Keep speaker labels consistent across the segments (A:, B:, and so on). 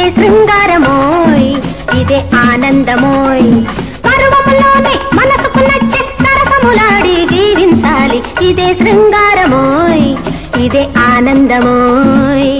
A: శృంగారమోయ్ ఇదే ఆనందమోయ్ పర్వములోనే మనసుకు నచ్చే సరసములాడి జీవించాలి ఇదే శృంగారమోయ్ ఇదే ఆనందమోయ్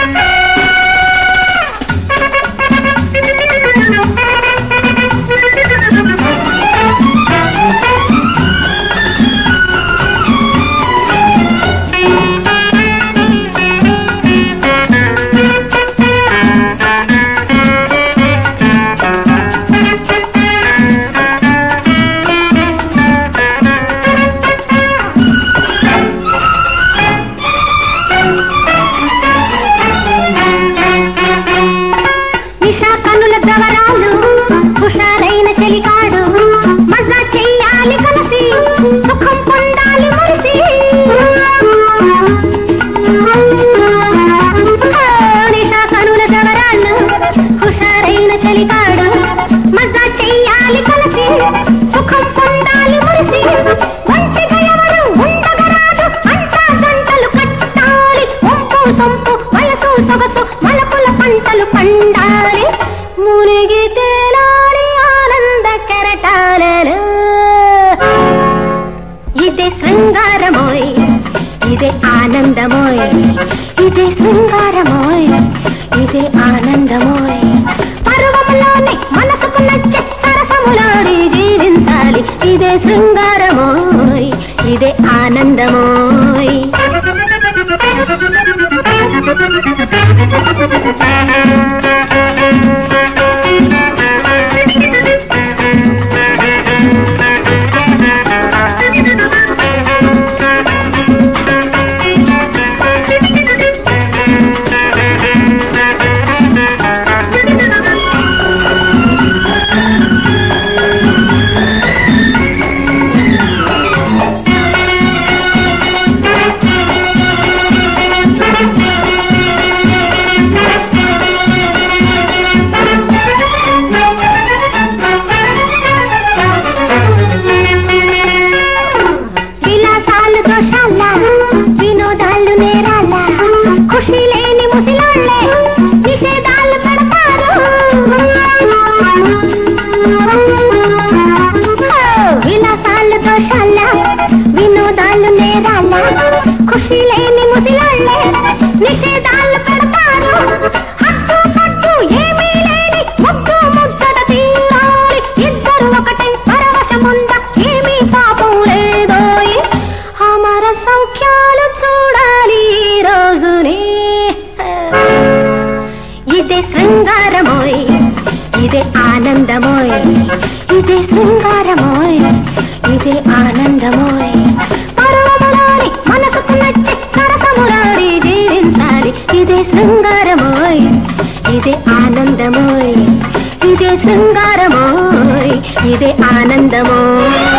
A: ఇదే శృంగారమోయ్ ఇదే ఆనందమోయ్ ఇదే శృంగారమోయ్ ఇదే ఆనందమోయ్ పర్వములోనే మనసుకు నచ్చే సరసములాడి జీవించాలి ఇదే శృంగారమోయ్ ఇదే ఆనందమోయ్ వినోదాలు నేరాల ఖుషి లేని ముసిలాళ్ళే నిషేధాలు పెడతారు హద్దు పద్దు ఏమీ లేని ముద్దు ముద్దట తీరాలి ఇద్దరు ఒకటై పరవశముంద ఏమీ పాపం లేదోయ్ అమర సౌఖ్యాలు చూడాలి ఈ రోజునే ఇదే శృంగారమోయ్ ఇదే ఆనందమోయ్ ఇదే శృంగారమోయ్ ఇదే ఆనందమోయ్ పర్వములోని మనసుకు నచ్చే సరసములాడి జీవించాలి ఇదే శృంగారమోయ్ ఇదే ఆనందమోయ్ ఇదే శృంగారమోయ్ ఇదే ఆనందమోయ్